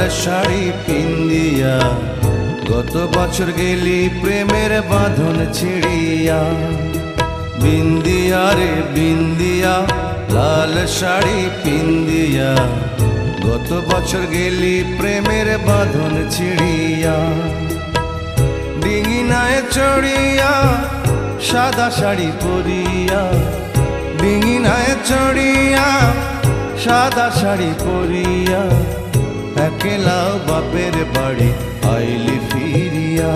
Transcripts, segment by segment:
শাড়ি পিন্দিয়া গত বছর গেলি প্রেমের বাঁধন ছিড়িয়া। বিন্দিয়া রে বিন্দিয়া লাল শাড়ি পিন্দিয়া গত বছর গেলি প্রেমের বাঁধন ছিড়িয়া। ডিঙিনায় চড়িয়া সাদা শাড়ি পরিয়া, ডিঙিনায় চড়িয়া সাদা শাড়ি পরিয়া একলা বাপের বাড়ি আইলি ফিরিয়া।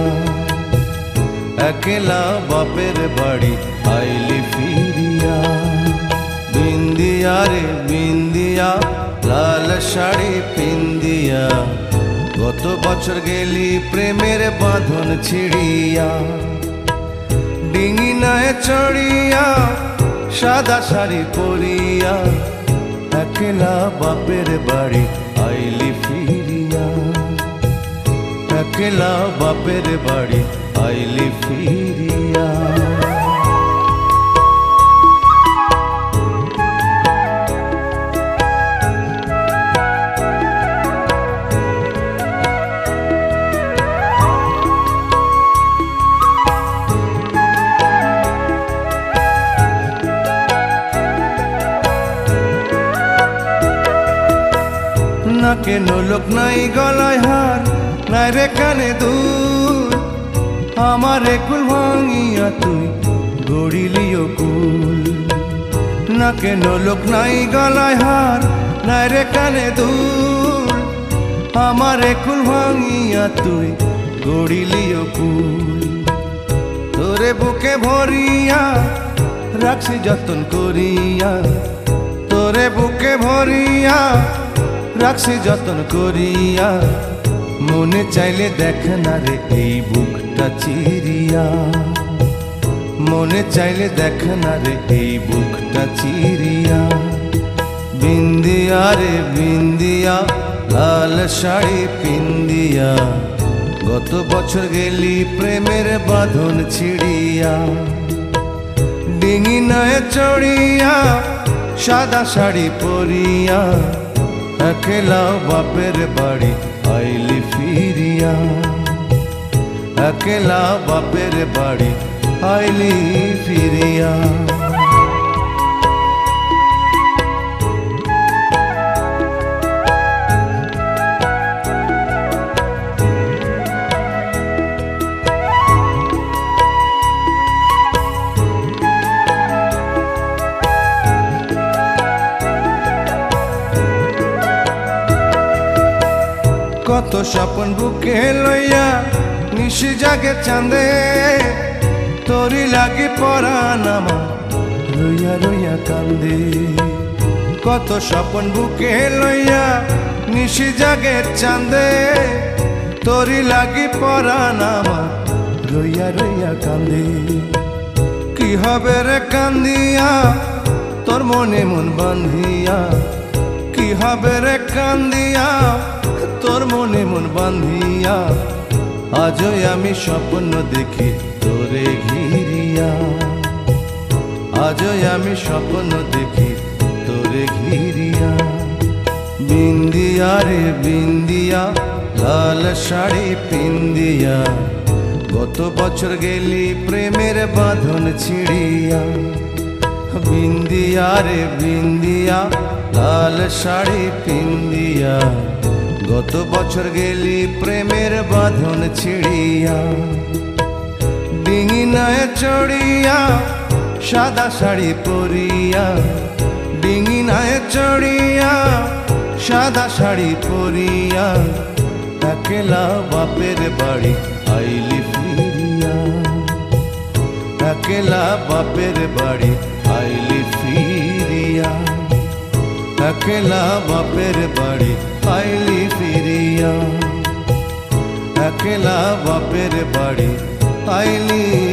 একলা বাপের বাড়ি আইলি ফিরিয়া। বিন্দিয়া রে বিন্দিয়া লাল শাড়ি পিন্দিয়া গত বছর গেলি প্রেমের বাঁধন ছিড়িয়া। ডিঙিনায় চড়িয়া সাদা শাড়ি পরিয়া একলা বাপের বাড়ি আইলি ফিরিয়া। একলা বাপের বাড়ি আইলি ফিরিয়া। নাকে নোলক নাই গলায় হার নাই রে কানে দুল, আমারে কুল ভাঙিয়া তুই গড়িলিও কুল। নাকে নোলক নাই গলায় হার নাই রে কানে দুল, আমারে কুল ভাঙিয়া তুই গড়িলিও কুল। তোরে বুকে ভরিয়া রাখছি যতন করিয়া, তোরে বুকে ভরিয়া রাখছি যতন করিয়া। মনে চাইলে দেখ না রে এই বুকটা চিরিয়া, মনে চাইলে দেখ না রে এই বুকটা চিরিয়া। বিন্দিয়া রে বিন্দিয়া লাল শাড়ি পিন্দিয়া গত বছর গেলি প্রেমের বাঁধন ছিড়িয়া। ডিঙিনায় চড়িয়া সাদা শাড়ি পরিয়া একলা বাপের বাড়ি আইলি ফিরিয়া। একলা বাপের বাড়ি আইলি ফিরিয়া। কত স্বপন বুকে লইয়া নিশি জাগে চাঁদে, তোরি লাগি পরাণ আমার রইয়া রইয়া কান্দে। কত স্বপন বুকে লইয়া নিশি জাগে চাঁদে, তোরি লাগি পরাণ আমার রইয়া রইয়া কান্দে। কি হবে রে কান্দিয়া তোর মনে মন বান্ধিয়া, কি হবে রে কান্দিয়া তোর মনে মন বান্ধিয়া। আজও আমি স্বপ্ন দেখি তোরে ঘিরিয়া, আজও আমি স্বপ্ন দেখি তোরে ঘিরিয়া। বিন্দিয়া রে বিন্দিয়া লাল শাড়ি পিন্দিয়া গত বছর গেলি প্রেমের বাঁধন ছিড়িয়া। বিন্দিয়া রে বিন্দিয়া লাল শাড়ি পিন্দিয়া গত বছর গেলি প্রেমের বাঁধন ছিড়িয়া। ডিঙিনায় চড়িয়া সাদা শাড়ি পরিয়া, ডিঙিনায় চড়িয়া সাদা শাড়ি পরিয়া একলা বাপের বাড়ি আইলি ফিরিয়া। একলা বাপের বাড়ি আইলি ফিরিয়া। একলা বাপের বাড়ি আইলি ফিরিয়া। একলা বাপের বাড়ি আইলি